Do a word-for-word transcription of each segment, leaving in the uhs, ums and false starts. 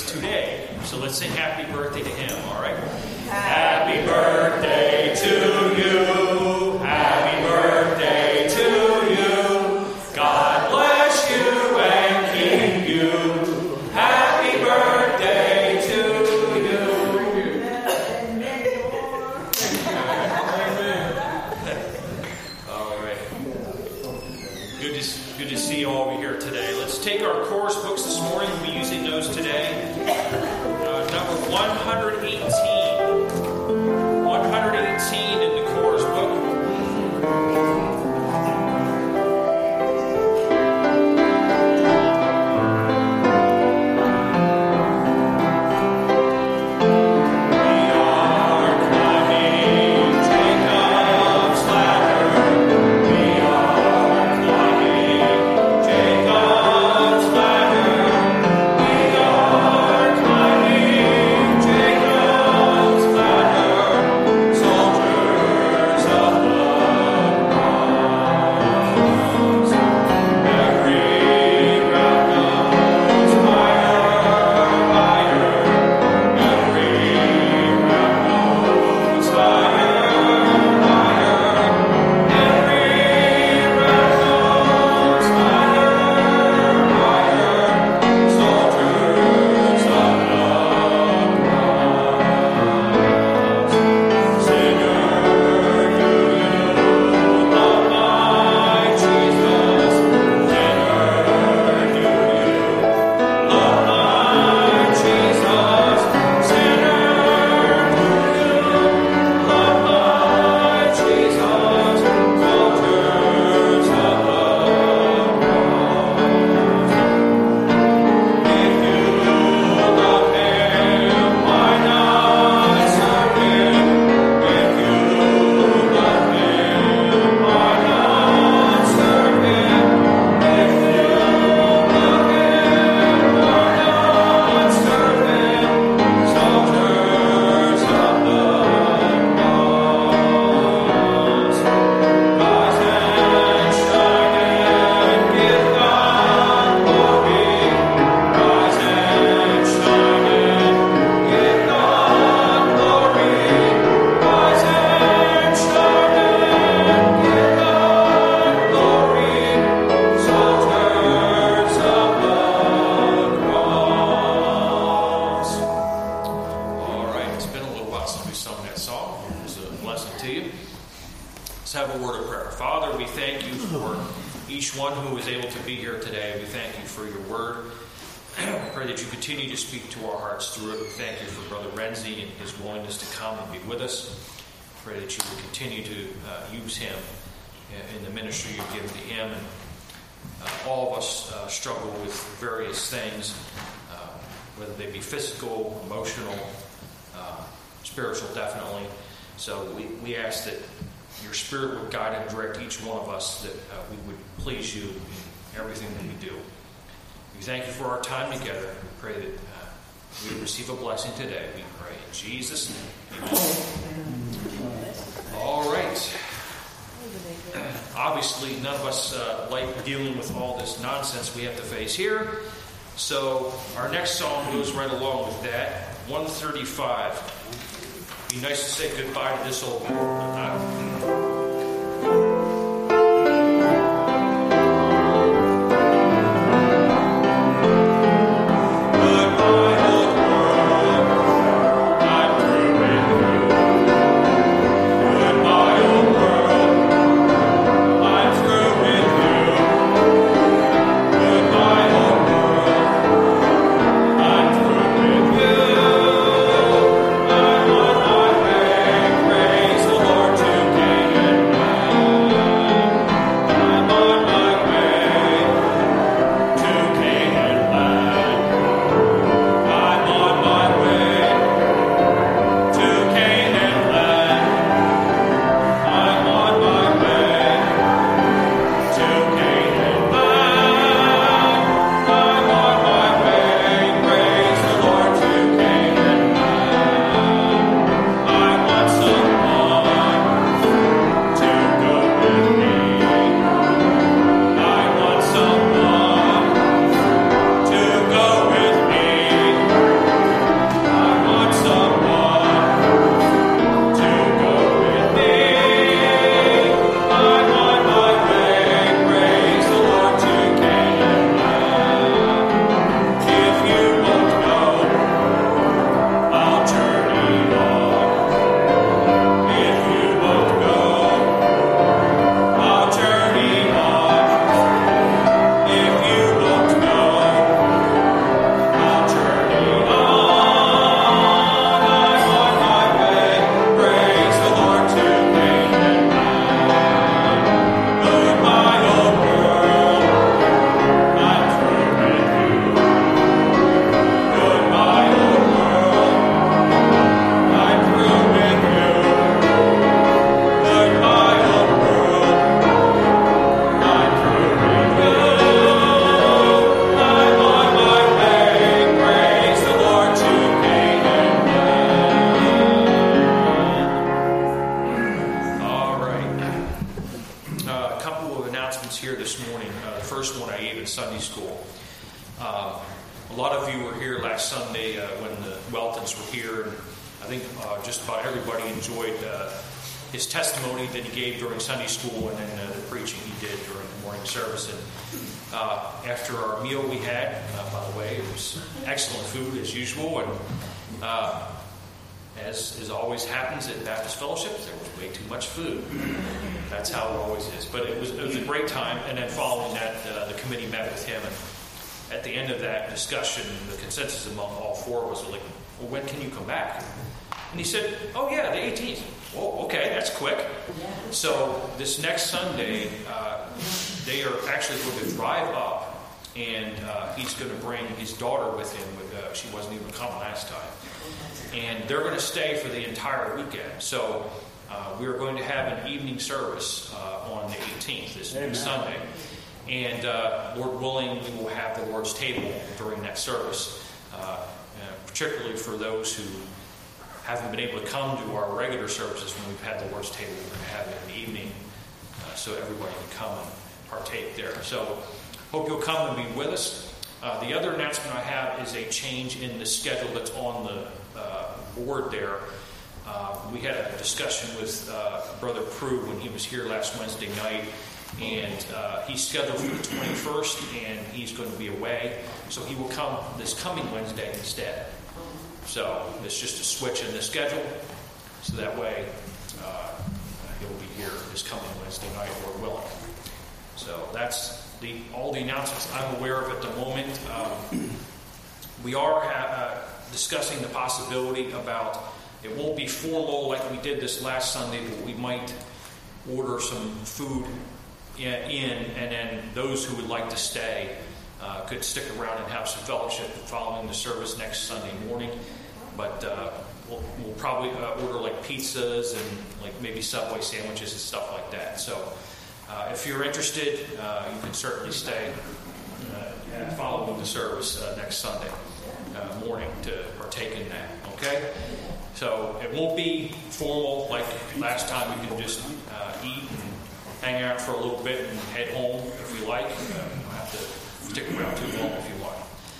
is today. So let's sing happy birthday to him, all right? Happy birthday to you. Happy birthday to you. God bless you and keep you. Happy birthday to you. All right. Good to, good to see you all over here today. Let's take our course books this morning. We'll be using those today. Uh, number one eighteen. one eighteen in the course book. We have to face here. So our next song goes right along with that. one thirty-five. Be nice to say goodbye to this old uh, Praise the Lord together. a lot of you were here last Sunday uh, when the Weltons were here, and I think uh, just about everybody enjoyed uh, his testimony that he gave during Sunday school and then uh, the preaching he did during the morning service. And uh, after our meal we had, uh, by the way, it was excellent food as usual, and uh, as, as always happens at Baptist fellowships, there was way too much food. That's how it always is. But it was, it was a great time, and then following that, uh, the committee met with him, and at the end of that discussion, the consensus among all four was like, well, when can you come back? And he said, oh yeah, the eighteenth. Whoa, okay, that's quick. So this next Sunday, uh, they are actually going to drive up, and uh, he's going to bring his daughter with him. Uh, she wasn't even coming last time. And they're going to stay for the entire weekend. So uh, we're going to have an evening service uh, on the eighteenth, this next Sunday. And uh, Lord willing, we will have the Lord's table during that service, uh, uh, particularly for those who haven't been able to come to our regular services when we've had the Lord's table. We're going to have it in the evening uh, so everybody can come and partake there. So hope you'll come and be with us. Uh, the other announcement I have is a change in the schedule that's on the uh, board there. Uh, we had a discussion with uh, Brother Prue when he was here last Wednesday night, and uh, he's scheduled for the twenty-first, and he's going to be away, so he will come this coming Wednesday instead. So it's just a switch in the schedule, so that way uh, he'll be here this coming Wednesday night, Lord willing. So that's the all the announcements I'm aware of at the moment. Um, we are ha- uh, discussing the possibility about, it won't be formal like we did this last Sunday, but we might order some food in, and then those who would like to stay uh, could stick around and have some fellowship following the service next Sunday morning. But uh, we'll, we'll probably uh, order like pizzas and like maybe Subway sandwiches and stuff like that. So uh, if you're interested, uh, you can certainly stay uh, following the service uh, next Sunday uh, morning to partake in that. Okay? So it won't be formal like last time. You can just uh, eat and hang out for a little bit and head home if you like. Uh, you don't have to stick around too long if you want.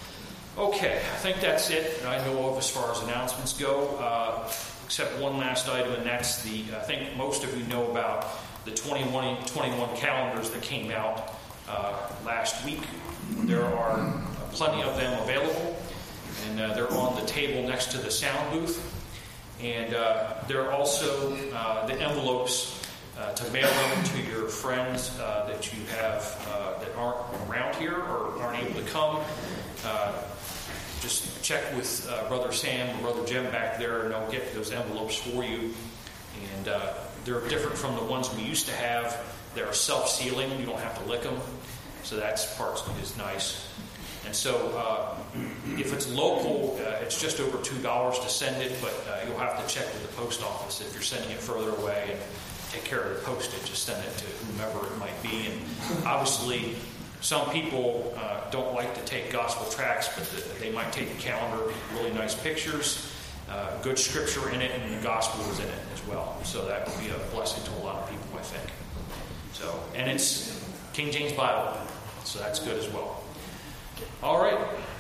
Okay, I think that's it that I know of as far as announcements go, uh, except one last item, and that's the, I think most of you know about the twenty-one twenty-one calendars that came out uh, last week. There are plenty of them available, and uh, they're on the table next to the sound booth. And uh, there are also uh, the envelopes uh, to mail them to your friends uh, that you have uh, that aren't around here or aren't able to come. Uh, just check with uh, Brother Sam or Brother Jim back there, and they'll get those envelopes for you. And uh, they're different from the ones we used to have. They're self-sealing. You don't have to lick them. So that's part is nice. And so uh, if it's local, uh, it's just over two dollars to send it, but uh, you'll have to check with the post office if you're sending it further away and take care of the postage. Just send it to whomever it might be. And obviously, some people uh, don't like to take gospel tracts, but the, they might take a calendar, really nice pictures, uh, good scripture in it, and the gospel is in it as well. So that would be a blessing to a lot of people, I think. So, and it's King James Bible, so that's good as well. All right,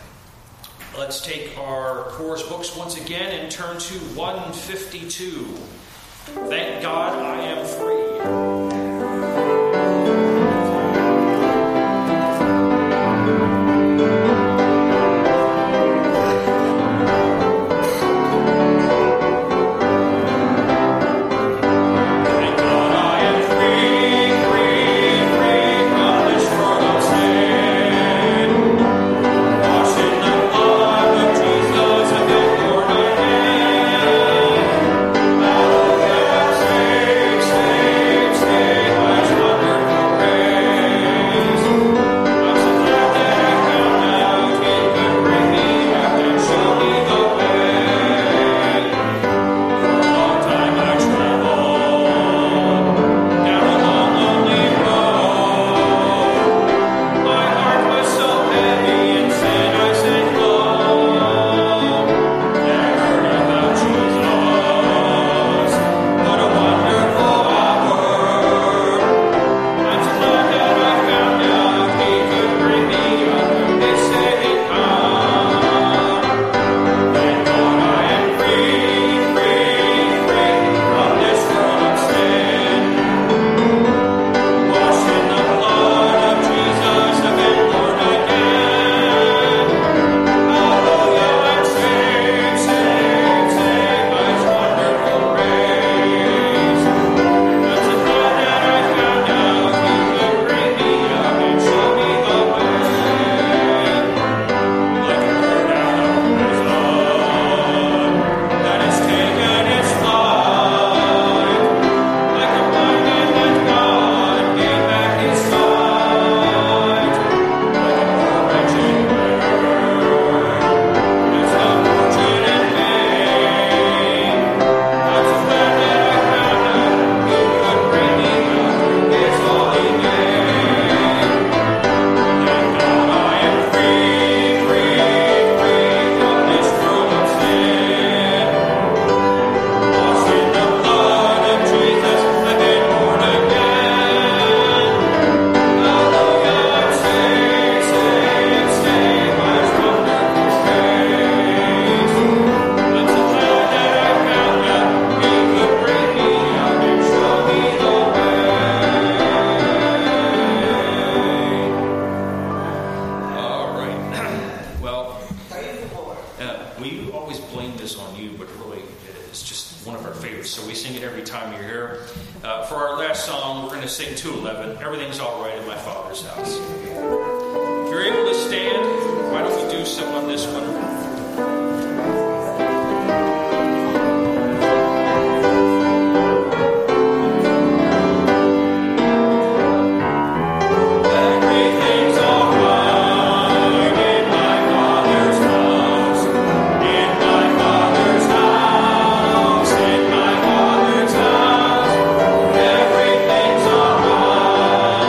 let's take our chorus books once again and turn to one fifty-two. Thank God I am free. Say Uh, we always blame this on you, but really it's just one of our favorites. So we sing it every time you're here. Uh, for our last song, we're going to sing two eleven, Everything's All Right in My Father's House. If you're able to stand, why don't we do so on this one?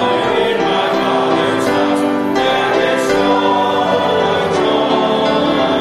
There is joy, joy.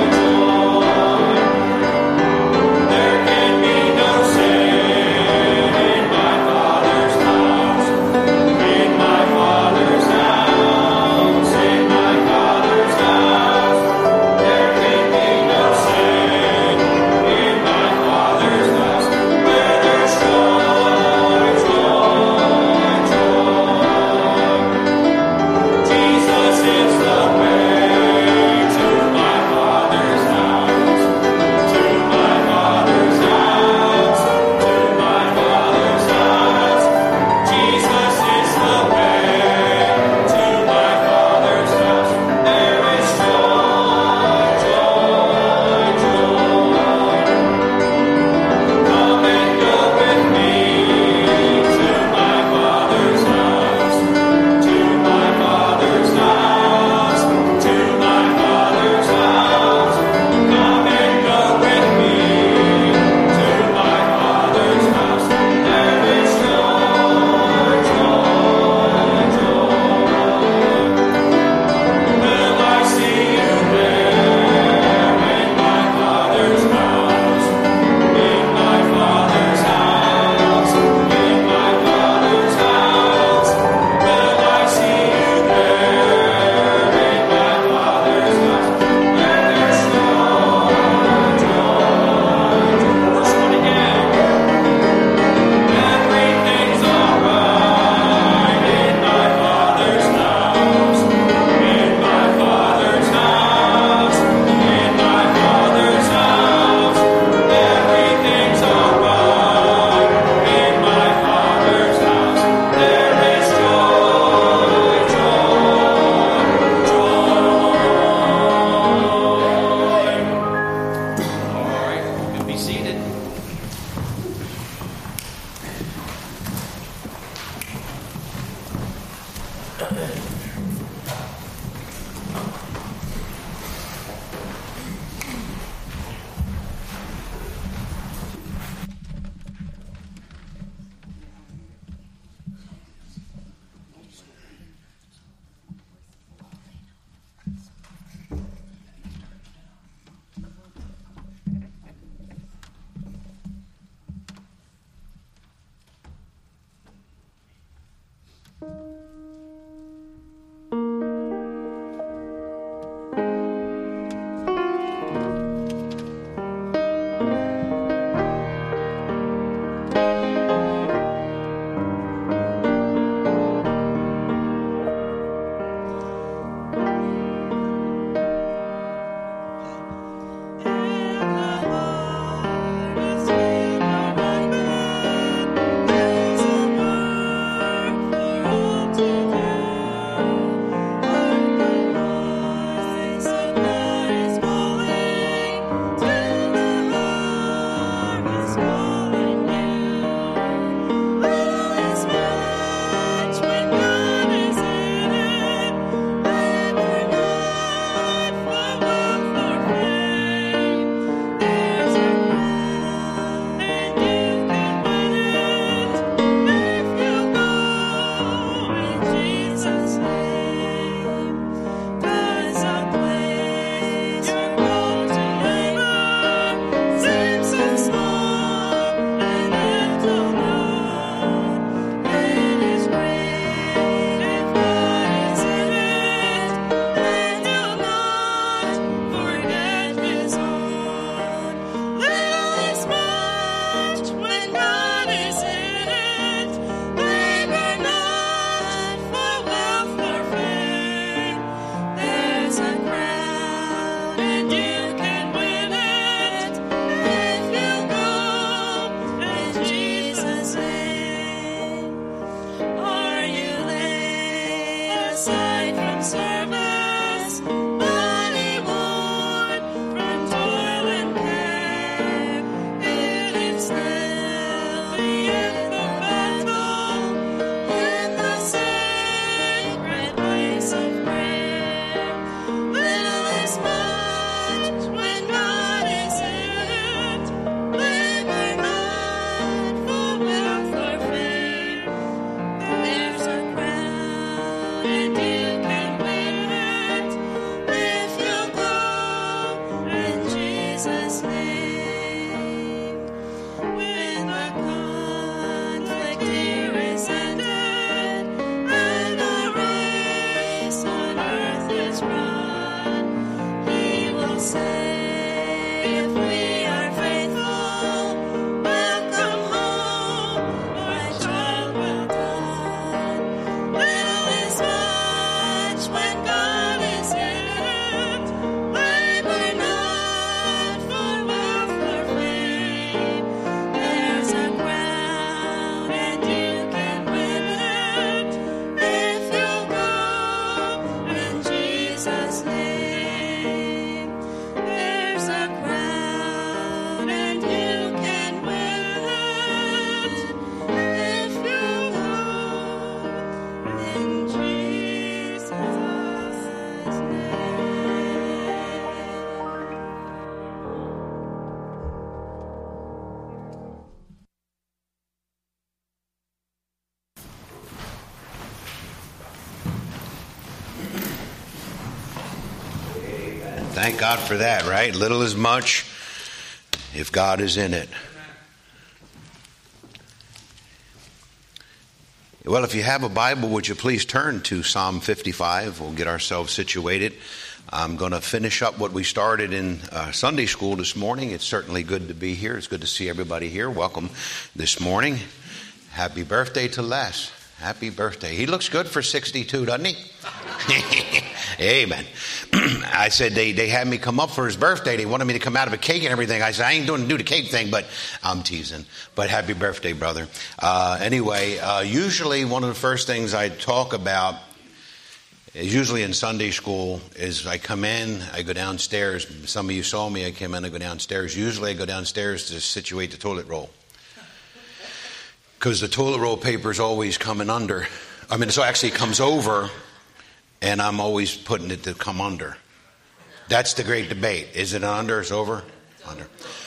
Thank God for that, right? Little is much if God is in it. Well, if you have a Bible, would you please turn to Psalm fifty-five? We'll get ourselves situated. I'm going to finish up what we started in uh, Sunday school this morning. It's certainly good to be here. It's good to see everybody here. Welcome this morning. Happy birthday to Les. Happy birthday. He looks good for sixty-two, doesn't he? Amen. I said they, they had me come up for his birthday. They wanted me to come out of a cake and everything. I said, I ain't doing do the cake thing, but I'm teasing. But happy birthday, brother. Uh, anyway, uh, usually one of the first things I talk about is usually in Sunday school is I come in, I go downstairs. Some of you saw me. I came in, I go downstairs. Usually I go downstairs to situate the toilet roll. Because the toilet roll paper is always coming under. I mean, so actually it comes over, and I'm always putting it to come under. That's the great debate. Is it under? It's over? Under.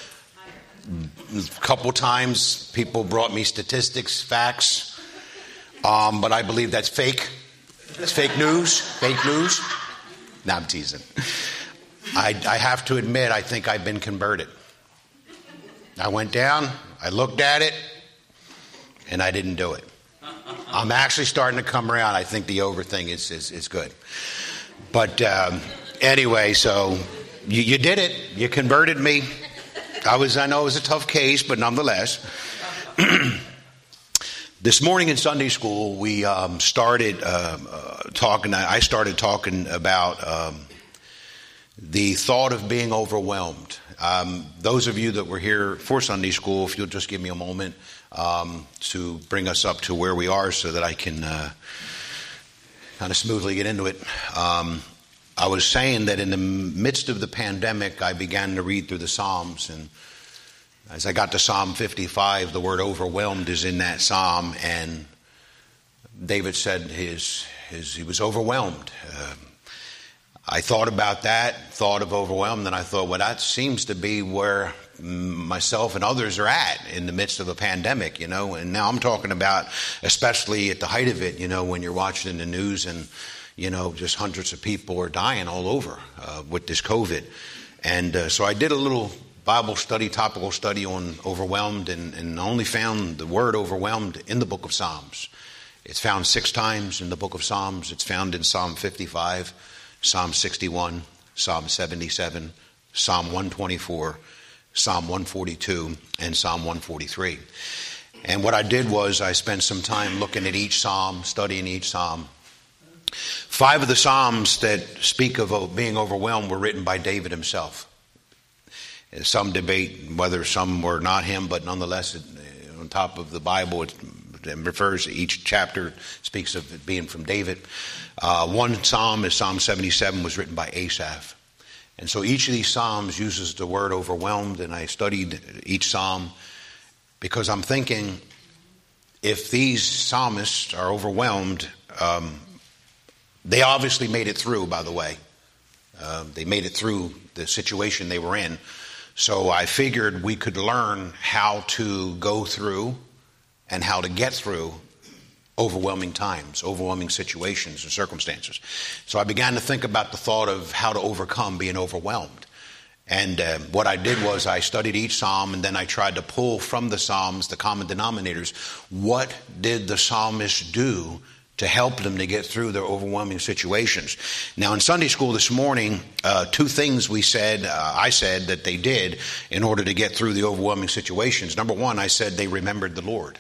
A couple times people brought me statistics, facts, um, but I believe that's fake. It's fake news. Fake news. No, I'm teasing. I, I have to admit, I think I've been converted. I went down, I looked at it, and I didn't do it. I'm actually starting to come around. I think the over thing is is, is good. But um, anyway, so you, you did it. You converted me. I was. I know it was a tough case, but nonetheless. This morning in Sunday school, we um, started uh, uh, talking. I started talking about um, the thought of being overwhelmed. Um, those of you that were here for Sunday school, if you'll just give me a moment. Um, to bring us up to where we are so that I can uh, kind of smoothly get into it. Um, I was saying that in the midst of the pandemic, I began to read through the Psalms. And as I got to Psalm fifty-five, the word overwhelmed is in that Psalm. And David said his, his he was overwhelmed. Uh, I thought about that, thought of overwhelmed, and I thought, well, that seems to be where myself and others are at in the midst of a pandemic, you know. And now I'm talking about, especially at the height of it, you know, when you're watching the news and, you know, just hundreds of people are dying all over uh, with this COVID. And uh, so I did a little Bible study, topical study on overwhelmed, and, and only found the word overwhelmed in the book of Psalms. It's found six times in the book of Psalms. It's found in Psalm fifty-five, Psalm sixty-one, Psalm seventy-seven, Psalm one twenty-four, Psalm one forty-two, and Psalm one forty-three. And what I did was I spent some time looking at each psalm, studying each psalm. Five of the psalms that speak of being overwhelmed were written by David himself. Some debate whether some were not him, but nonetheless, on top of the Bible, it refers to each chapter, speaks of it being from David. Uh, one psalm is Psalm seventy-seven, was written by Asaph. And so each of these psalms uses the word overwhelmed, and I studied each psalm because I'm thinking if these psalmists are overwhelmed, um, they obviously made it through, by the way. Uh, they made it through the situation they were in. So I figured we could learn how to go through and how to get through overwhelming times, overwhelming situations and circumstances. So I began to think about the thought of how to overcome being overwhelmed. And uh, what I did was I studied each psalm, and then I tried to pull from the psalms the common denominators. What did the psalmist do to help them to get through their overwhelming situations. Now, in Sunday school this morning, uh, two things we said, uh, I said that they did in order to get through the overwhelming situations. Number one, I said they remembered the Lord.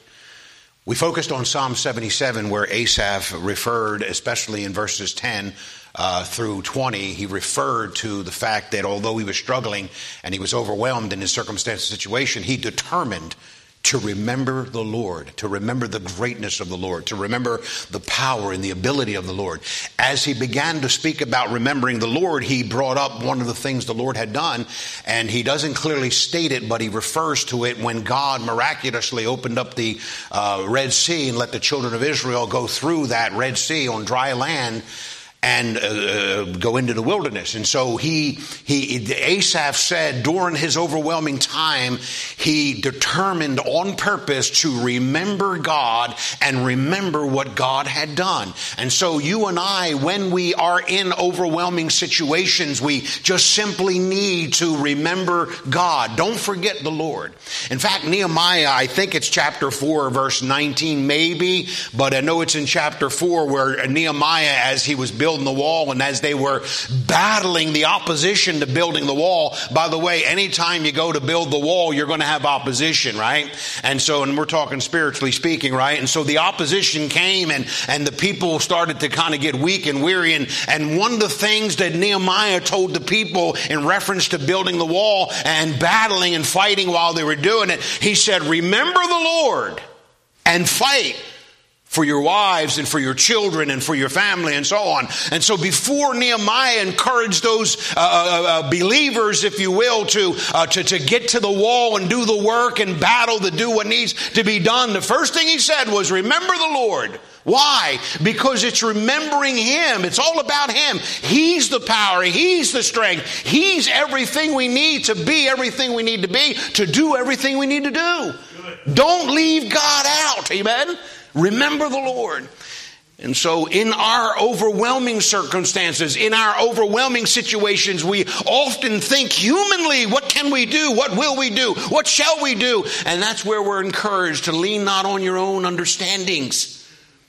We focused on Psalm seventy-seven, where Asaph referred, especially in verses ten uh, through twenty, he referred to the fact that although he was struggling and he was overwhelmed in his circumstance and situation, he determined to remember the Lord, to remember the greatness of the Lord, to remember the power and the ability of the Lord. As he began to speak about remembering the Lord, he brought up one of the things the Lord had done, and he doesn't clearly state it, but he refers to it when God miraculously opened up the uh, Red Sea and let the children of Israel go through that Red Sea on dry land and uh, go into the wilderness. And so he, he, Asaph said during his overwhelming time, he determined on purpose to remember God and remember what God had done. And so you and I, when we are in overwhelming situations, we just simply need to remember God. Don't forget the Lord. In fact, Nehemiah, I think it's chapter four, verse nineteen, maybe, but I know it's in chapter four where Nehemiah, as he was building the wall and as they were battling the opposition to building the wall. By the way, anytime you go to build the wall, you're going to have opposition, right? And so, and we're talking spiritually speaking, right? And so the opposition came and, and the people started to kind of get weak and weary. And, and one of the things that Nehemiah told the people in reference to building the wall and battling and fighting while they were doing it, he said, remember the Lord and fight for your wives and for your children and for your family and so on. And so before Nehemiah encouraged those uh, uh, believers, if you will, to, uh, to, to get to the wall and do the work and battle to do what needs to be done, the first thing he said was, remember the Lord. Why? Because it's remembering Him. It's all about Him. He's the power. He's the strength. He's everything we need to be everything we need to be, to do everything we need to do. Good. Don't leave God out. Amen? Remember the Lord. And so in our overwhelming circumstances, in our overwhelming situations, we often think humanly, what can we do? What will we do? What shall we do? And that's where we're encouraged to lean not on your own understandings.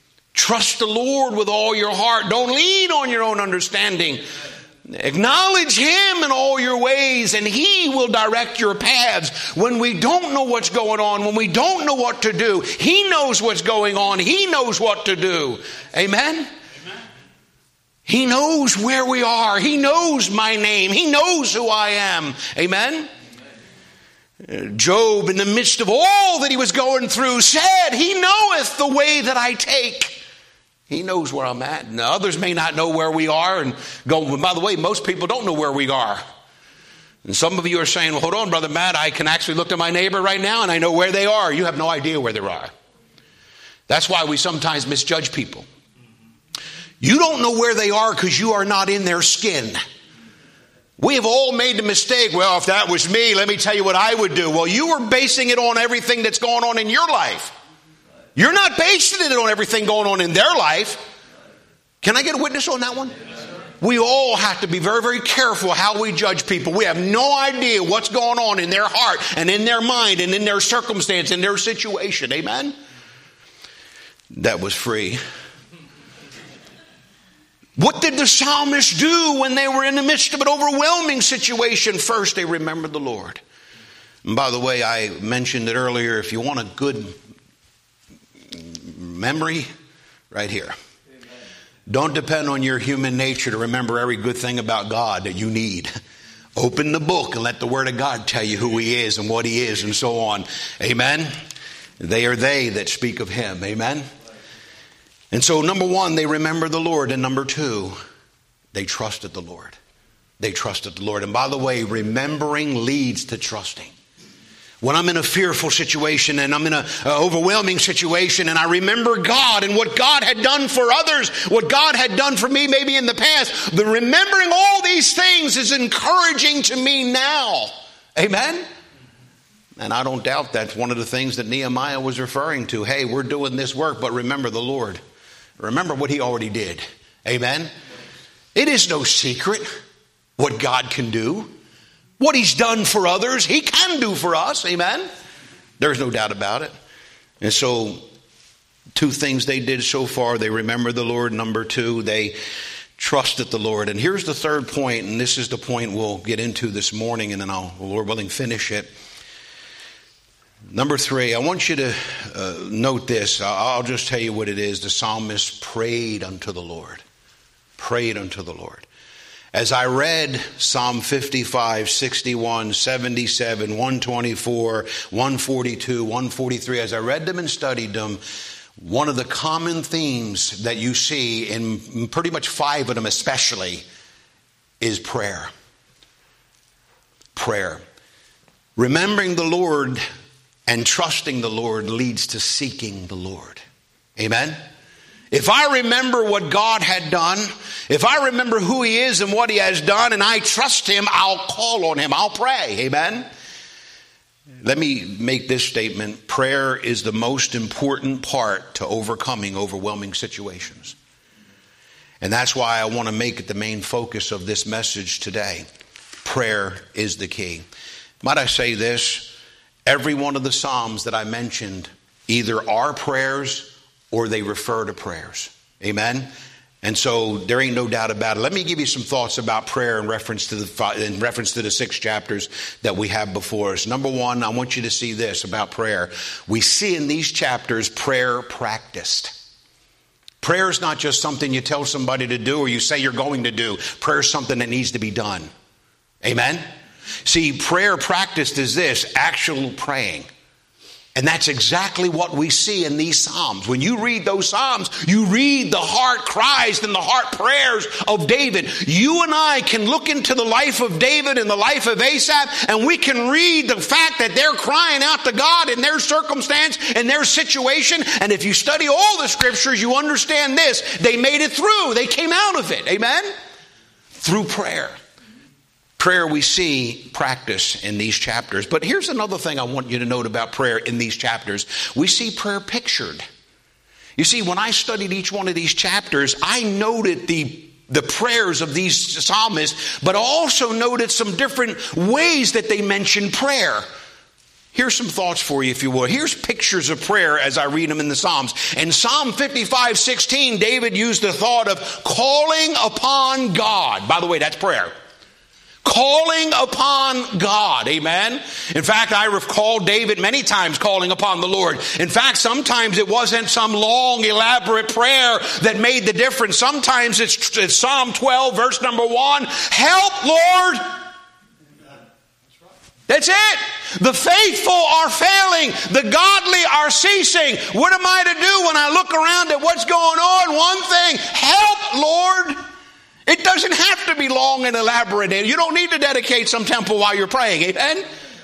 Trust the Lord with all your heart. Don't lean on your own understanding. Acknowledge Him in all your ways and He will direct your paths. When we don't know what's going on, when we don't know what to do, He knows what's going on. He knows what to do. Amen? Amen. He knows where we are. He knows my name. He knows who I am. Amen? Amen. Job, in the midst of all that he was going through, said, He knoweth the way that I take. He knows where I'm at. Now, others may not know where we are. And go, well, by the way, most people don't know where we are. And some of you are saying, well, hold on, Brother Matt, I can actually look to my neighbor right now and I know where they are. You have no idea where they are. That's why we sometimes misjudge people. You don't know where they are because you are not in their skin. We have all made the mistake. Well, if that was me, let me tell you what I would do. Well, you are basing it on everything that's going on in your life. You're not basing it on everything going on in their life. Can I get a witness on that one? We all have to be very, very careful how we judge people. We have no idea what's going on in their heart and in their mind and in their circumstance, in their situation. Amen? That was free. What did the psalmist do when they were in the midst of an overwhelming situation? First, they remembered the Lord. And by the way, I mentioned it earlier. If you want a good memory, right here. Amen. Don't depend on your human nature to remember every good thing about God that you need. Open the book and let the Word of God tell you who He is and what He is and so on. Amen. They are they that speak of Him. Amen. And so number one, they remember the Lord. And number two, they trusted the Lord. They trusted the Lord. And by the way, remembering leads to trusting. When I'm in a fearful situation and I'm in an overwhelming situation and I remember God and what God had done for others, what God had done for me maybe in the past, the remembering all these things is encouraging to me now. Amen? And I don't doubt that's one of the things that Nehemiah was referring to. Hey, we're doing this work, but remember the Lord. Remember what He already did. Amen? It is no secret what God can do. What He's done for others, He can do for us. Amen? There's no doubt about it. And so Two things they did so far. They remembered the Lord. Number two, they trusted the Lord. And here's the third point, and this is the point we'll get into this morning, and then I'll, Lord willing, finish it. Number three, I want you to uh, note this. I'll just tell you what it is. The psalmist prayed unto the Lord. Prayed unto the Lord. As I read Psalm fifty-five, sixty-one, seventy-seven, one twenty-four, one forty-two, one forty-three, as I read them and studied them, one of the common themes that you see in pretty much five of them especially is prayer. Prayer. Remembering the Lord and trusting the Lord leads to seeking the Lord. Amen? If I remember what God had done, if I remember who He is and what He has done, and I trust Him, I'll call on Him. I'll pray. Amen? Let me make this statement. Prayer is the most important part to overcoming overwhelming situations. And that's why I want to make it the main focus of this message today. Prayer is the key. Might I say this? Every one of the Psalms that I mentioned either are prayers or they refer to prayers. Amen? And so there ain't no doubt about it. Let me give you some thoughts about prayer in reference to the in reference to the six chapters that we have before us. Number one, I want you to see this about prayer. We see in these chapters prayer practiced. Prayer is not just something you tell somebody to do or you say you're going to do. Prayer is something that needs to be done. Amen? See, prayer practiced is this, actual praying. And that's exactly what we see in these Psalms. When you read those Psalms, you read the heart cries and the heart prayers of David. You and I can look into the life of David and the life of Asaph, and we can read the fact that they're crying out to God in their circumstance and their situation. And if you study all the scriptures, you understand this. They made it through. They came out of it. Amen? Through prayer. Prayer we see practice in these chapters. But here's another thing I want you to note about prayer in these chapters. We see prayer pictured. You see, when I studied each one of these chapters, I noted the, the prayers of these psalmists, but also noted some different ways that they mention prayer. Here's some thoughts for you, if you will. Here's pictures of prayer as I read them in the Psalms. In Psalm fifty-five, sixteen, David used the thought of calling upon God. By the way, that's prayer. Calling upon God. Amen. In fact, I recall David many times calling upon the Lord. In fact, sometimes it wasn't some long, elaborate prayer that made the difference. Sometimes it's, it's Psalm twelve, verse number one. Help, Lord. That's it. The faithful are failing. The godly are ceasing. What am I to do when I look around at what's going on? One thing. Help, Lord. It doesn't have to be long and elaborate. You don't need to dedicate some temple while you're praying. Amen?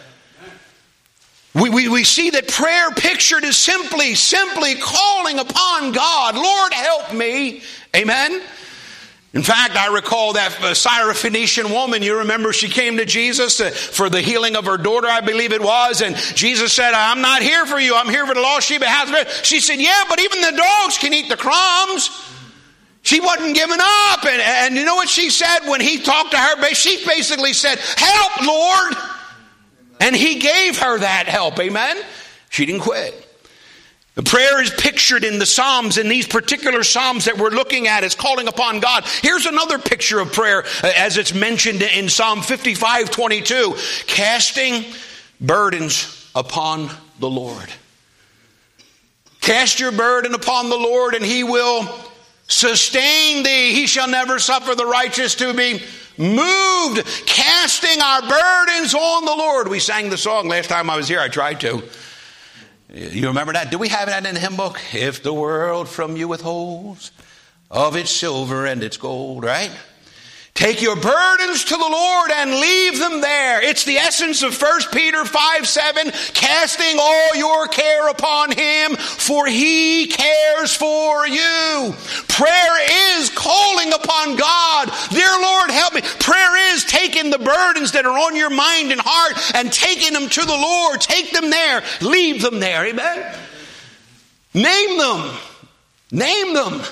We, we, we see that prayer pictured is simply, simply calling upon God. Lord, help me. Amen? In fact, I recall that uh, Syrophoenician woman. You remember she came to Jesus uh, for the healing of her daughter, I believe it was. And Jesus said, I'm not here for you. I'm here for the lost sheep of the house of Israel. She said, yeah, but even the dogs can eat the crumbs. She wasn't giving up. And, and you know what she said when he talked to her? She basically said, help, Lord. And he gave her that help. Amen? She didn't quit. The prayer is pictured in the Psalms, in these particular Psalms that we're looking at as calling upon God. Here's another picture of prayer as it's mentioned in Psalm fifty-five, twenty-two. Casting burdens upon the Lord. Cast your burden upon the Lord and He will sustain thee. He shall never suffer the righteous to be moved. Casting our burdens on the Lord. We sang the song last time I was here. I tried to. You remember that? Do we have that in the hymn book? If the world from you withholds of its silver and its gold, right? Take your burdens to the Lord and leave them there. It's the essence of First Peter five, seven. Casting all your care upon Him, for He cares for you. Prayer is calling upon God. Dear Lord, help me. Prayer is taking the burdens that are on your mind and heart and taking them to the Lord. Take them there. Leave them there. Amen? Name them. Name them.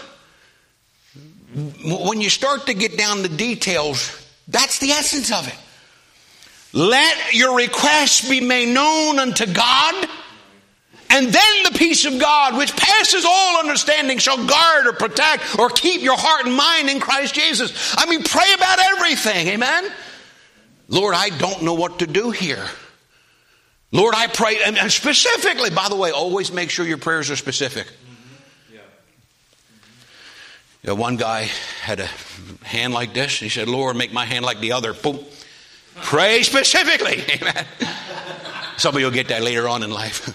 When you start to get down the details, that's the essence of it. Let your requests be made known unto God, And then the peace of God, which passes all understanding, shall guard or protect or keep your heart and mind in Christ Jesus. I mean, pray about everything. Amen? Lord, I don't know what to do here. Lord, I pray, and specifically, by the way, always make sure your prayers are specific. Mm-hmm. Yeah. Mm-hmm. You know, one guy had a hand like this. He said, Lord, make my hand like the other. Boom. Pray specifically. Amen. Somebody will get that later on in life.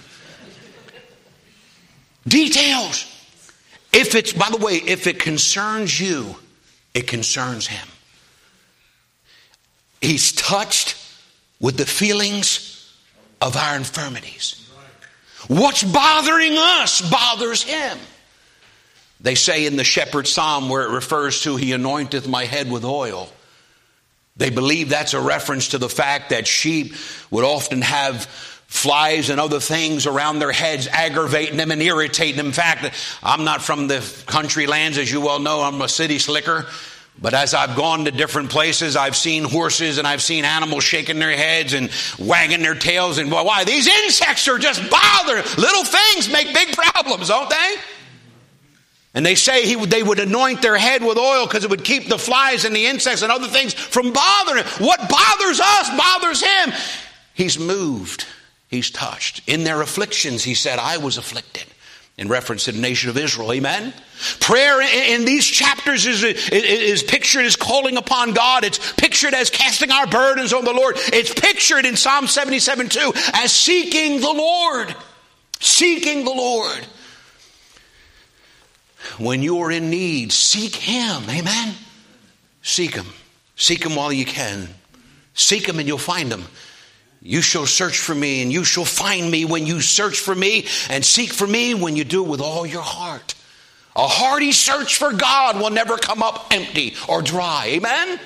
Details. If it's, by the way, if it concerns you, it concerns him. He's touched with the feelings of our infirmities. What's bothering us bothers him. They say in the shepherd's psalm where it refers to he anointeth my head with oil. They believe that's a reference to the fact that sheep would often have flies and other things around their heads, aggravating them and irritating them. In fact, I'm not from the country lands, as you well know. I'm a city slicker. But as I've gone to different places, I've seen horses and I've seen animals shaking their heads and wagging their tails. And why? These insects are just bothering. Little things make big problems, don't they? And they say he would, they would anoint their head with oil because it would keep the flies and the insects and other things from bothering him. What bothers us bothers him. He's moved. He's touched. In their afflictions, he said, I was afflicted. In reference to the nation of Israel. Amen? Prayer in these chapters is, is pictured as calling upon God. It's pictured as casting our burdens on the Lord. It's pictured in Psalm seventy-seven two as seeking the Lord. Seeking the Lord. When you're in need, seek Him. Amen? Seek Him. Seek Him while you can. Seek Him and you'll find Him. You shall search for me and you shall find me when you search for me, and seek for me when you do it with all your heart. A hearty search for God will never come up empty or dry. Amen?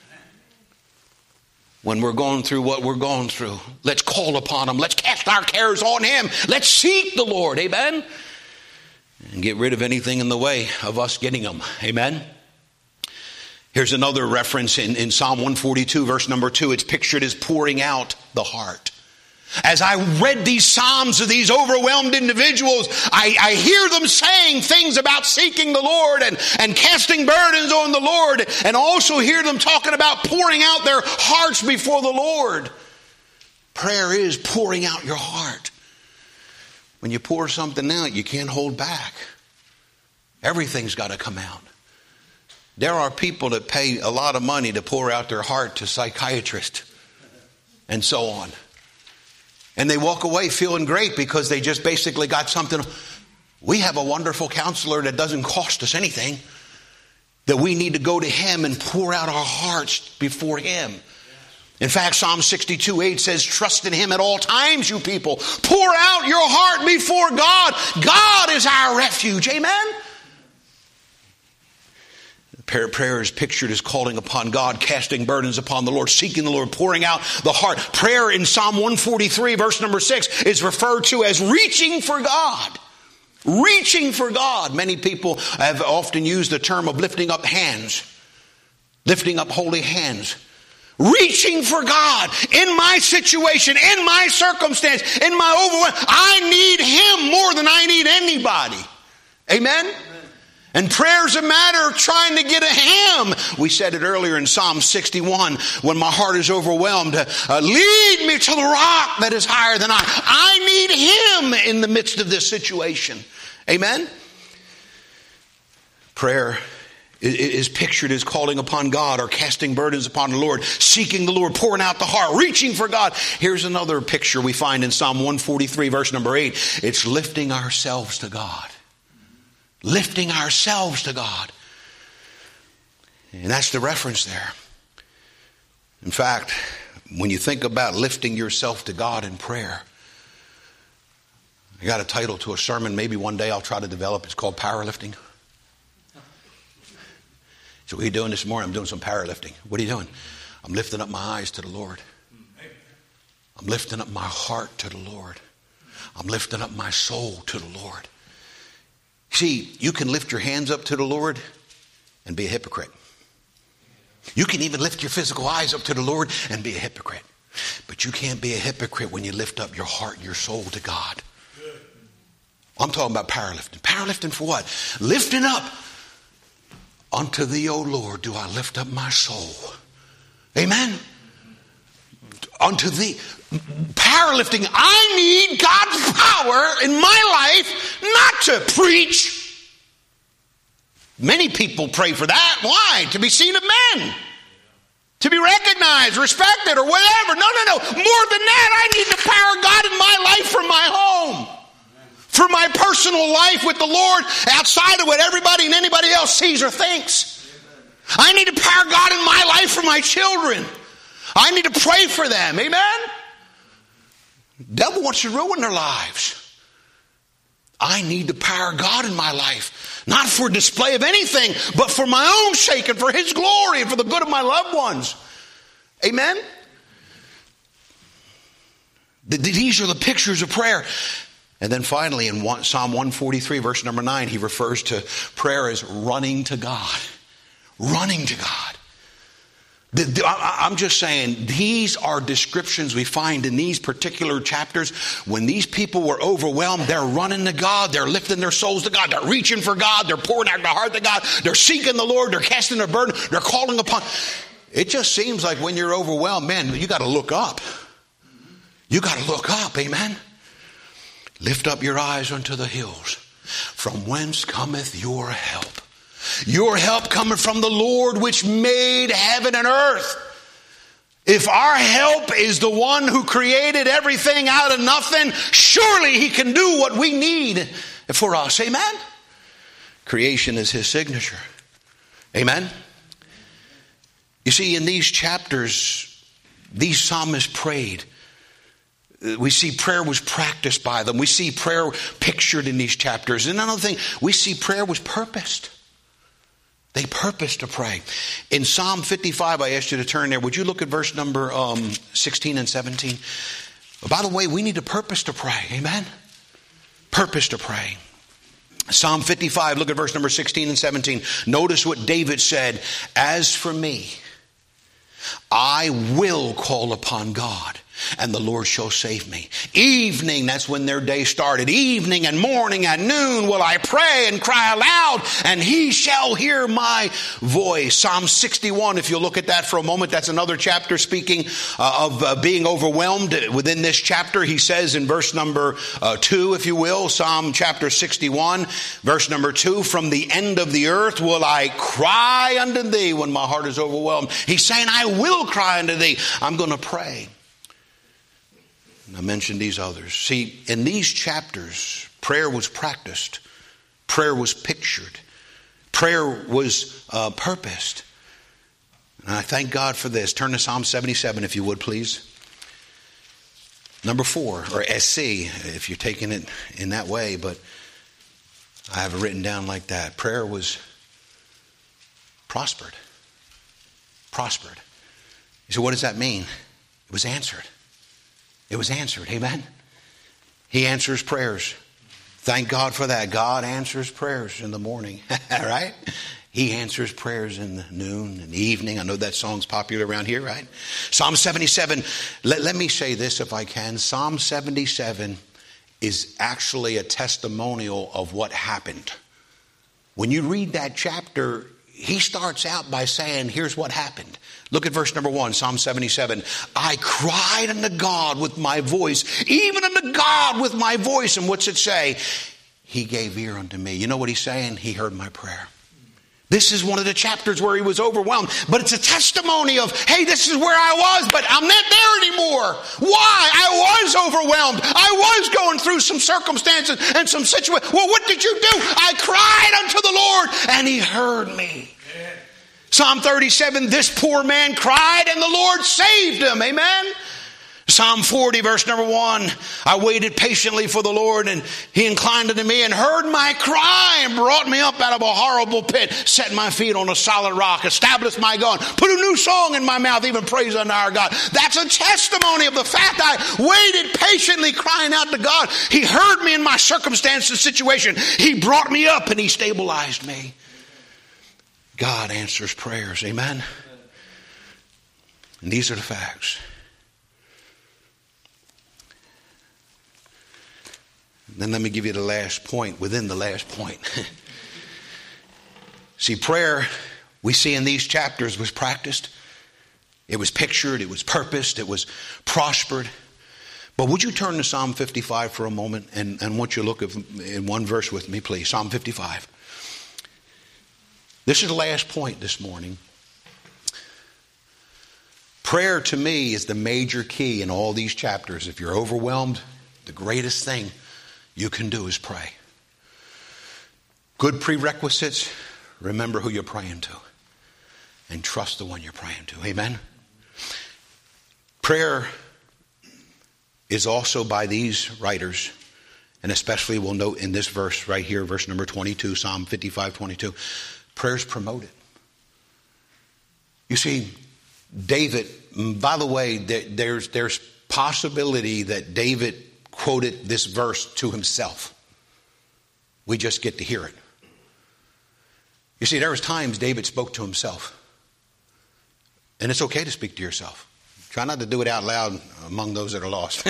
When we're going through what we're going through, let's call upon Him. Let's cast our cares on Him. Let's seek the Lord. Amen? And get rid of anything in the way of us getting Him. Amen? Here's another reference in, in Psalm one forty-two, verse number two. It's pictured as pouring out the heart. As I read these Psalms of these overwhelmed individuals, I, I hear them saying things about seeking the Lord and, and casting burdens on the Lord, and also hear them talking about pouring out their hearts before the Lord. Prayer is pouring out your heart. When you pour something out, you can't hold back. Everything's got to come out. There are people that pay a lot of money to pour out their heart to psychiatrists and so on. And they walk away feeling great because they just basically got something. We have a wonderful counselor that doesn't cost us anything, that we need to go to Him and pour out our hearts before Him. In fact, Psalm sixty-two eight says, trust in Him at all times, you people. Pour out your heart before God. God is our refuge. Amen? Prayer is pictured as calling upon God, casting burdens upon the Lord, seeking the Lord, pouring out the heart. Prayer in Psalm one forty-three, verse number six, is referred to as reaching for God. Reaching for God. Many people have often used the term of lifting up hands. Lifting up holy hands. Reaching for God in my situation, in my circumstance, in my overwhelm. I need Him more than I need anybody. Amen? And prayer's a matter of trying to get a Him. We said it earlier in Psalm sixty-one, when my heart is overwhelmed, uh, lead me to the rock that is higher than I. I need Him in the midst of this situation. Amen? Prayer is pictured as calling upon God or casting burdens upon the Lord, seeking the Lord, pouring out the heart, reaching for God. Here's another picture we find in Psalm one forty-three, verse number eight. It's lifting ourselves to God. Lifting ourselves to God. And that's the reference there. In fact, when you think about lifting yourself to God in prayer, I got a title to a sermon. Maybe one day I'll try to develop. It's called Powerlifting. So what are you doing this morning? I'm doing some powerlifting. What are you doing? I'm lifting up my eyes to the Lord. I'm lifting up my heart to the Lord. I'm lifting up my soul to the Lord. See, you can lift your hands up to the Lord and be a hypocrite. You can even lift your physical eyes up to the Lord and be a hypocrite. But you can't be a hypocrite when you lift up your heart and your soul to God. I'm talking about powerlifting. Powerlifting for what? Lifting up. Unto thee, O Lord, do I lift up my soul. Amen? Unto thee. Powerlifting. I need God's power in my life not to preach. Many people pray for that. Why? To be seen of men. To be recognized, respected, or whatever. No, no, no. More than that, I need the power of God in my life for my home. For my personal life with the Lord outside of what everybody and anybody else sees or thinks. I need the power of God in my life for my children. I need to pray for them. Amen? The devil wants to ruin their lives. I need the power of God in my life. Not for display of anything, but for my own sake and for His glory and for the good of my loved ones. Amen? These are the pictures of prayer. And then finally in Psalm one forty-three, verse number nine, he refers to prayer as running to God. Running to God. The, the, I, I'm just saying, these are descriptions we find in these particular chapters. When these people were overwhelmed, they're running to God. They're lifting their souls to God. They're reaching for God. They're pouring out their heart to God. They're seeking the Lord. They're casting their burden. They're calling upon. It just seems like when you're overwhelmed, man, you got to look up. You got to look up. Amen. Lift up your eyes unto the hills, from whence cometh your help. Your help cometh from the Lord which made heaven and earth. If our help is the one who created everything out of nothing, surely He can do what we need for us. Amen? Creation is His signature. Amen? You see, in these chapters, these psalmists prayed. We see prayer was practiced by them. We see prayer pictured in these chapters. And another thing, we see prayer was purposed. They purposed to pray. In Psalm fifty-five, I asked you to turn there. Would you look at verse number um, sixteen and seventeen? By the way, we need to purpose to pray. Amen? Purpose to pray. Psalm fifty-five, look at verse number sixteen and seventeen. Notice what David said. As for me, I will call upon God, and the Lord shall save me. Evening, that's when their day started. Evening and morning and noon will I pray and cry aloud, and He shall hear my voice. Psalm sixty-one, if you look at that for a moment, that's another chapter speaking uh, of uh, being overwhelmed. Within this chapter, he says in verse number uh, two, if you will, Psalm chapter sixty-one, verse number two, from the end of the earth will I cry unto thee when my heart is overwhelmed. He's saying, I will cry unto thee. I'm going to pray. I mentioned these others. See, in these chapters, prayer was practiced. Prayer was pictured. Prayer was uh, purposed. And I thank God for this. Turn to Psalm seventy-seven, if you would, please. Number four, or S C, if you're taking it in that way, but I have it written down like that. Prayer was prospered. Prospered. You say, what does that mean? It was answered. It was answered. Amen? He answers prayers. Thank God for that. God answers prayers in the morning. Right? He answers prayers in the noon and evening. I know that song's popular around here, right? Psalm seventy-seven. Let, let me say this if I can. Psalm seventy-seven is actually a testimonial of what happened. When you read that chapter, he starts out by saying, here's what happened. Look at verse number one, Psalm seventy-seven. I cried unto God with my voice, even unto God with my voice. And what's it say? He gave ear unto me. You know what he's saying? He heard my prayer. This is one of the chapters where he was overwhelmed. But it's a testimony of, hey, this is where I was, but I'm not there anymore. Why? I was overwhelmed. I was going through some circumstances and some situations. Well, what did you do? I cried unto the Lord, and He heard me. Amen. Psalm thirty-seven, this poor man cried, and the Lord saved him. Amen. Psalm forty, verse number one, I waited patiently for the Lord, and He inclined unto me and heard my cry and brought me up out of a horrible pit, set my feet on a solid rock, established my going, put a new song in my mouth, even praise unto our God. That's a testimony of the fact I waited patiently crying out to God. He heard me in my circumstance and situation. He brought me up and He stabilized me. God answers prayers. Amen. And these are the facts. Then let me give you the last point within the last point. See, prayer, we see in these chapters, was practiced. It was pictured. It was purposed. It was prospered. But would you turn to Psalm fifty-five for a moment? And, and want you to look at, in one verse with me, please. Psalm fifty-five. This is the last point this morning. Prayer to me is the major key in all these chapters. If you're overwhelmed, the greatest thing you can do is pray. Good prerequisites. Remember who you're praying to. And trust the one you're praying to. Amen? Prayer is also by these writers, and especially we'll note in this verse right here, verse number twenty-two, Psalm fifty-five, twenty-two, prayer is promoted. You see, David, by the way, there's, there's possibility that David quoted this verse to himself. We just get to hear it. You see, there was times David spoke to himself. And it's okay to speak to yourself. Try not to do it out loud among those that are lost.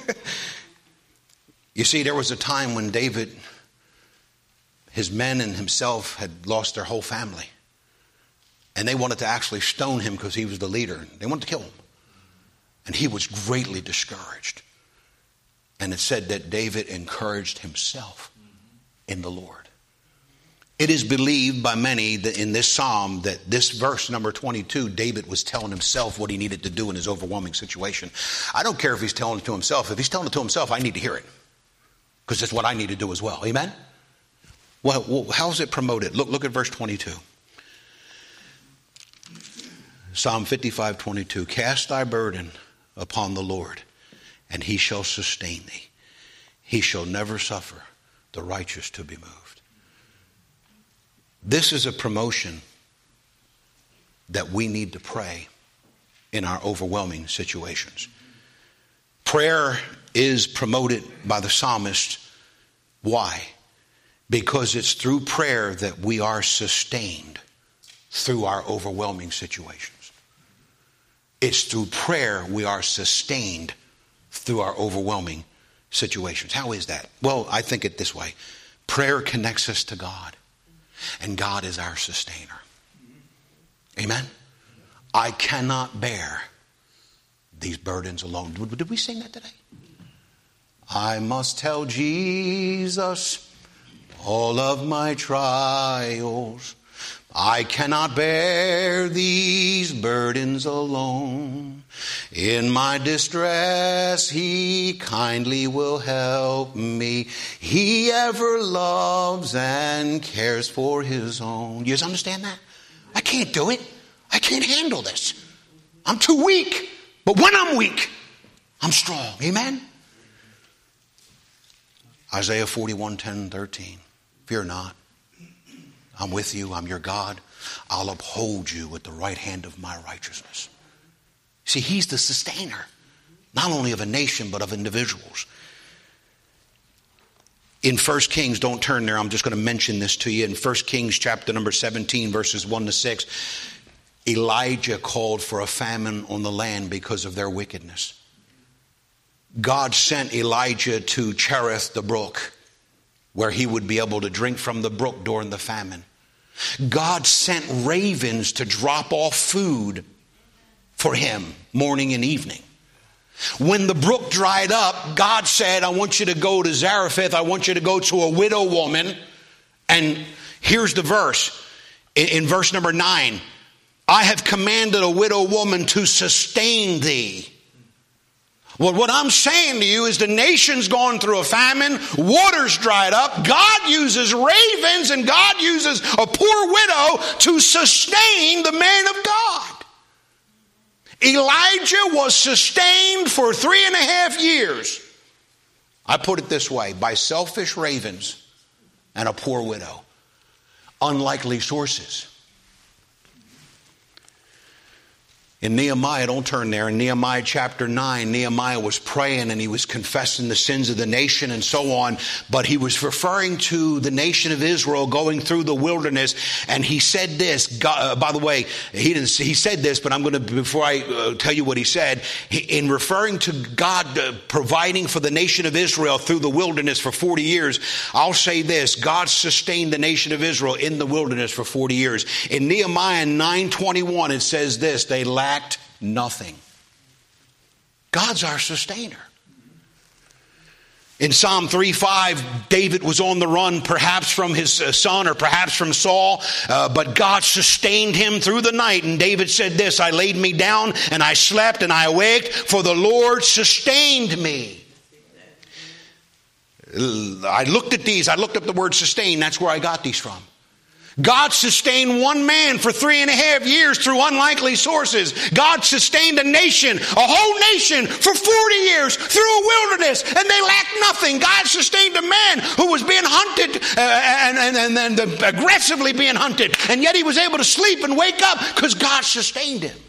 You see, there was a time when David, his men and himself had lost their whole family. And they wanted to actually stone him because he was the leader. They wanted to kill him. And he was greatly discouraged. And it said that David encouraged himself in the Lord. It is believed by many that in this psalm that this verse number twenty-two, David was telling himself what he needed to do in his overwhelming situation. I don't care if he's telling it to himself. If he's telling it to himself, I need to hear it. Because that's what I need to do as well. Amen? Well, how is it promoted? Look, look at verse twenty-two. Psalm fifty-five, twenty-two. Cast thy burden upon the Lord, and he shall sustain thee. He shall never suffer the righteous to be moved. This is a promotion that we need to pray in our overwhelming situations. Prayer is promoted by the psalmist. Why? Because it's through prayer that we are sustained through our overwhelming situations. It's through prayer we are sustained through our overwhelming situations. How is that? Well, I think it this way. Prayer connects us to God. And God is our sustainer. Amen? I cannot bear these burdens alone. Did we sing that today? I must tell Jesus all of my trials. I cannot bear these burdens alone. In my distress, he kindly will help me. He ever loves and cares for his own. You guys understand that? I can't do it. I can't handle this. I'm too weak. But when I'm weak, I'm strong. Amen? Isaiah forty-one, ten, thirteen. Fear not. I'm with you. I'm your God. I'll uphold you with the right hand of my righteousness. See, he's the sustainer, not only of a nation, but of individuals. In First Kings, don't turn there, I'm just going to mention this to you. In First Kings chapter number seventeen, verses one to six, Elijah called for a famine on the land because of their wickedness. God sent Elijah to Cherith the brook, where he would be able to drink from the brook during the famine. God sent ravens to drop off food for him morning and evening. When the brook dried up, God said, I want you to go to Zarephath. I want you to go to a widow woman. And here's the verse. In, in verse number nine, I have commanded a widow woman to sustain thee. Well, what I'm saying to you is the nation's gone through a famine, water's dried up, God uses ravens and God uses a poor widow to sustain the man of God. Elijah was sustained for three and a half years. I put it this way, by selfish ravens and a poor widow. Unlikely sources. In Nehemiah, don't turn there, in Nehemiah chapter nine, Nehemiah was praying and he was confessing the sins of the nation and so on, but he was referring to the nation of Israel going through the wilderness, and he said this, God, uh, by the way, he didn't. He said this, but I'm going to, before I uh, tell you what he said, he, in referring to God uh, providing for the nation of Israel through the wilderness for forty years, I'll say this, God sustained the nation of Israel in the wilderness for forty years. In Nehemiah nine twenty-one, it says this, they lacked nothing. God's our sustainer. In Psalm three five, David was on the run, perhaps from his son or perhaps from Saul, uh, but God sustained him through the night. And David said this, I laid me down and I slept and I awaked, for the Lord sustained me. I looked at these, I looked up the word sustain, that's where I got these from. God sustained one man for three and a half years through unlikely sources. God sustained a nation, a whole nation, for forty years through a wilderness, and they lacked nothing. God sustained a man who was being hunted uh, and, and, and, and aggressively being hunted, and yet he was able to sleep and wake up because God sustained him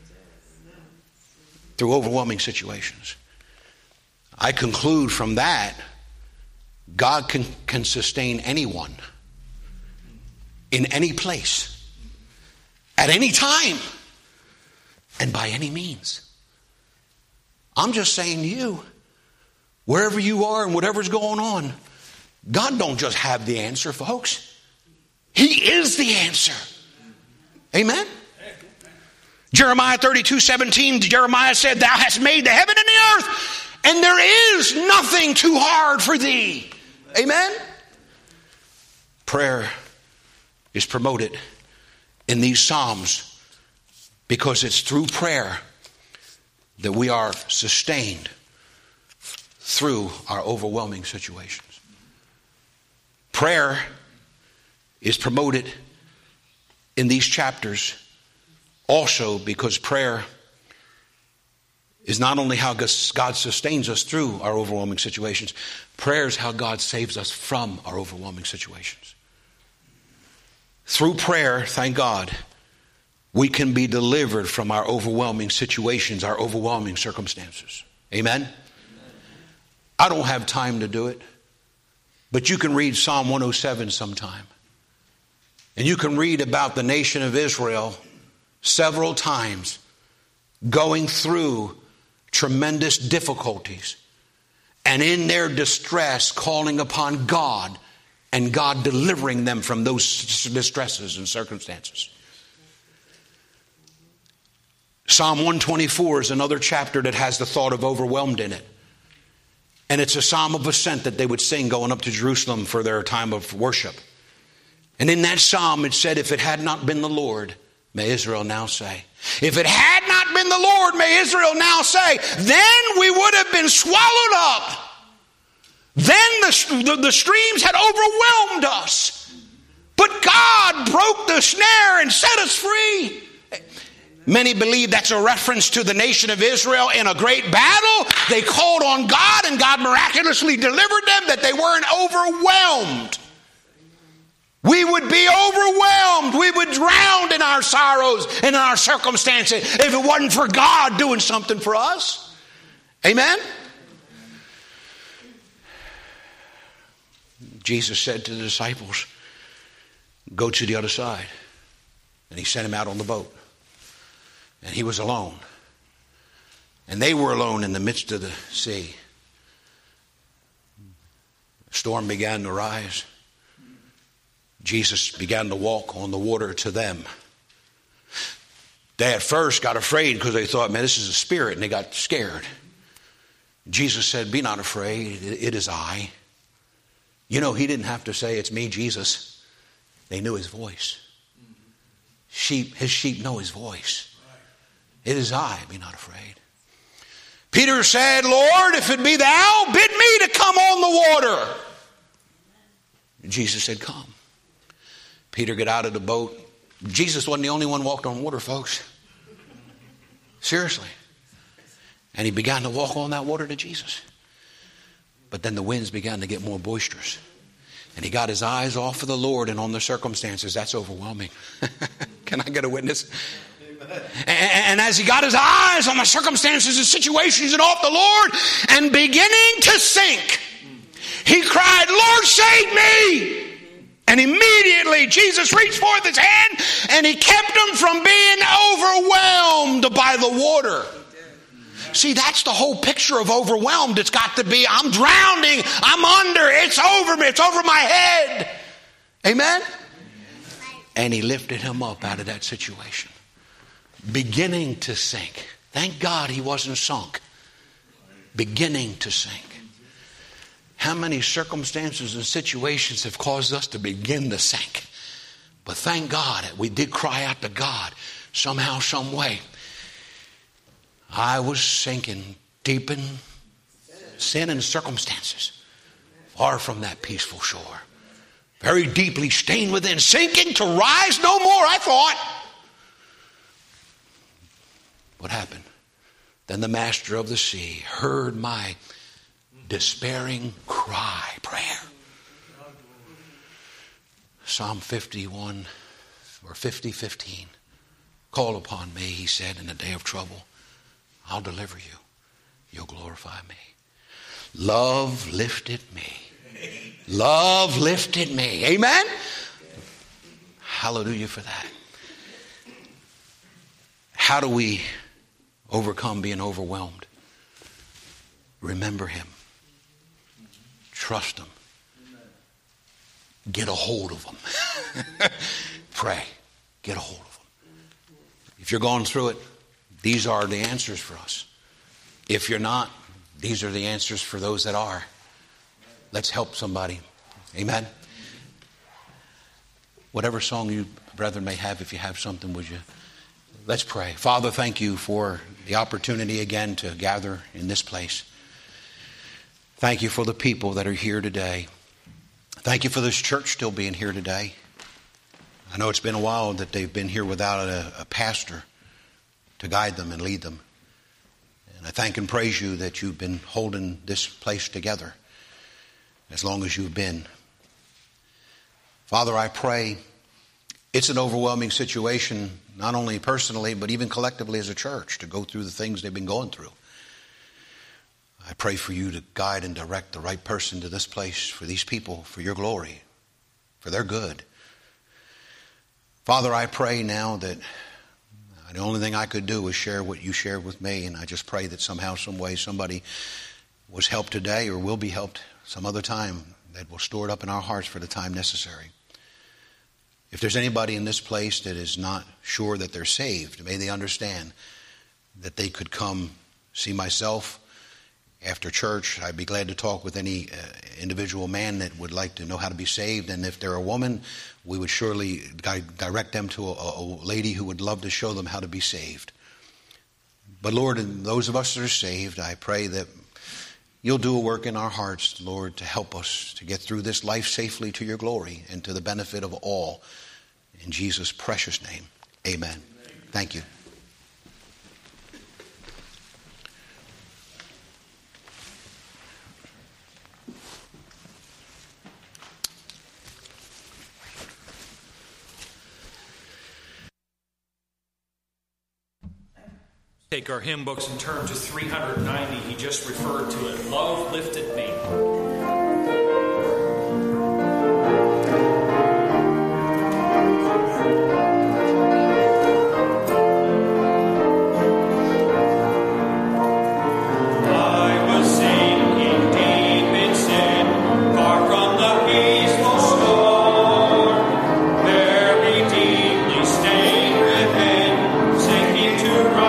through overwhelming situations. I conclude from that, God can, can sustain anyone in any place, at any time, and by any means. I'm just saying to you, wherever you are and whatever's going on, God don't just have the answer, folks. He is the answer. Amen? Jeremiah thirty-two seventeen, Jeremiah said, thou hast made the heaven and the earth, and there is nothing too hard for thee. Amen? Prayer is promoted in these Psalms because it's through prayer that we are sustained through our overwhelming situations. Prayer is promoted in these chapters also because prayer is not only how God sustains us through our overwhelming situations, prayer is how God saves us from our overwhelming situations. Through prayer, thank God, we can be delivered from our overwhelming situations, our overwhelming circumstances. Amen? Amen? I don't have time to do it, but you can read Psalm one oh seven sometime. And you can read about the nation of Israel several times going through tremendous difficulties and in their distress calling upon God, and God delivering them from those distresses and circumstances. Psalm one twenty-four is another chapter that has the thought of overwhelmed in it. And it's a psalm of ascent that they would sing going up to Jerusalem for their time of worship. And in that psalm it said, if it had not been the Lord, may Israel now say. If it had not been the Lord, may Israel now say, then we would have been swallowed up. Then the, the, the streams had overwhelmed us. But God broke the snare and set us free. Many believe that's a reference to the nation of Israel in a great battle. They called on God and God miraculously delivered them, that they weren't overwhelmed. We would be overwhelmed. We would drown in our sorrows and in our circumstances if it wasn't for God doing something for us. Amen? Jesus said to the disciples, go to the other side. And he sent him out on the boat. And he was alone. And they were alone in the midst of the sea. The storm began to rise. Jesus began to walk on the water to them. They at first got afraid because they thought, man, this is a spirit, and they got scared. Jesus said, be not afraid, it is I. You know, he didn't have to say, it's me, Jesus. They knew his voice. Sheep, his sheep know his voice. It is I, be not afraid. Peter said, Lord, if it be thou, bid me to come on the water. And Jesus said, come. Peter got out of the boat. Jesus wasn't the only one walked on water, folks. Seriously. And he began to walk on that water to Jesus. But then the winds began to get more boisterous. And he got his eyes off of the Lord and on the circumstances. That's overwhelming. Can I get a witness? And as he got his eyes on the circumstances and situations and off the Lord and beginning to sink, he cried, Lord, save me. And immediately Jesus reached forth his hand and he kept him from being overwhelmed by the water. See, that's the whole picture of overwhelmed. It's got to be, I'm drowning, I'm under, it's over me, it's over my head. Amen? And he lifted him up out of that situation, beginning to sink. Thank God he wasn't sunk. Beginning to sink. How many circumstances and situations have caused us to begin to sink? But thank God we did cry out to God somehow, some way. I was sinking deep in sin and circumstances, far from that peaceful shore. Very deeply stained within, sinking to rise no more, I thought. What happened? Then the master of the sea heard my despairing cry, prayer. Psalm fifty-one or fifty fifteen. Call upon me, he said, in the day of trouble. I'll deliver you. You'll glorify me. Love lifted me. Love lifted me. Amen? Hallelujah for that. How do we overcome being overwhelmed? Remember him. Trust him. Get a hold of him. Pray. Get a hold of him. If you're going through it, these are the answers for us. If you're not, these are the answers for those that are. Let's help somebody. Amen. Whatever song you, brethren, may have, if you have something, would you? Let's pray. Father, thank you for the opportunity again to gather in this place. Thank you for the people that are here today. Thank you for this church still being here today. I know it's been a while that they've been here without a, a pastor to guide them and lead them. And I thank and praise you that you've been holding this place together as long as you've been. Father, I pray it's an overwhelming situation, not only personally, but even collectively as a church, to go through the things they've been going through. I pray for you to guide and direct the right person to this place, for these people, for your glory, for their good. Father, I pray now that the only thing I could do was share what you shared with me, and I just pray that somehow, some way, somebody was helped today or will be helped some other time, that will store it up in our hearts for the time necessary. If there's anybody in this place that is not sure that they're saved, may they understand that they could come see myself after church. I'd be glad to talk with any uh, individual man that would like to know how to be saved. And if they're a woman, we would surely di- direct them to a, a lady who would love to show them how to be saved. But Lord, in those of us that are saved, I pray that you'll do a work in our hearts, Lord, to help us to get through this life safely to your glory and to the benefit of all. In Jesus' precious name, amen. Amen. Thank you. Take our hymn books and turn to three ninety. He just referred to it. Love lifted me.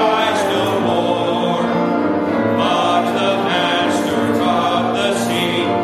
But the master of the sea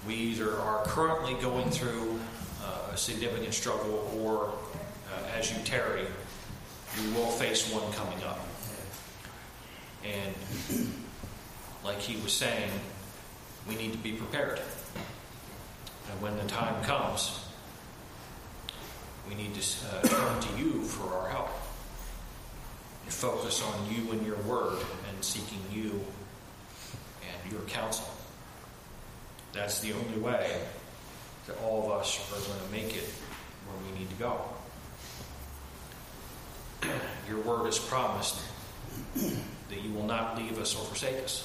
we either are currently going through uh, a significant struggle, or uh, as you tarry, we will face one coming up. And like he was saying, we need to be prepared. And when the time comes, we need to uh, turn to you for our help. And focus on you and your word, and seeking you and your counsel. That's the only way that all of us are going to make it where we need to go. Your word has promised that you will not leave us or forsake us.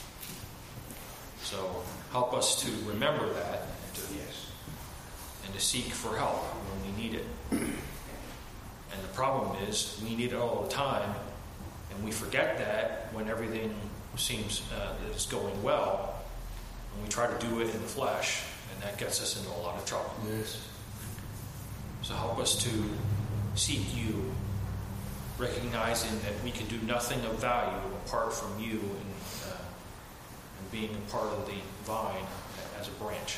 So help us to remember that, and to, and to seek for help when we need it. And the problem is, we need it all the time, and we forget that when everything seems uh, that it's going well, and we try to do it in the flesh, and that gets us into a lot of trouble. Yes. So help us to seek you, recognizing that we can do nothing of value apart from you, and, uh, and being a part of the vine as a branch.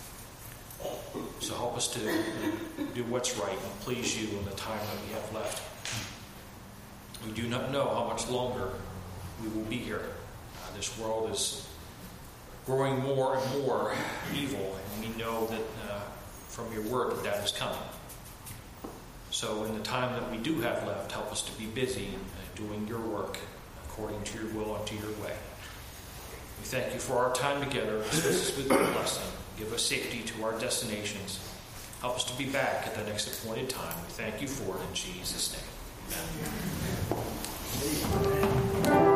So help us to do what's right and please you in the time that we have left. We do not know how much longer we will be here. Uh, this world is growing more and more evil, and we know that uh, from your word that that is coming. So in the time that we do have left, help us to be busy uh, doing your work according to your will and to your way. We thank you for our time together. Dismiss us with your blessing. Give us safety to our destinations. Help us to be back at the next appointed time. We thank you for it in Jesus' name. Amen.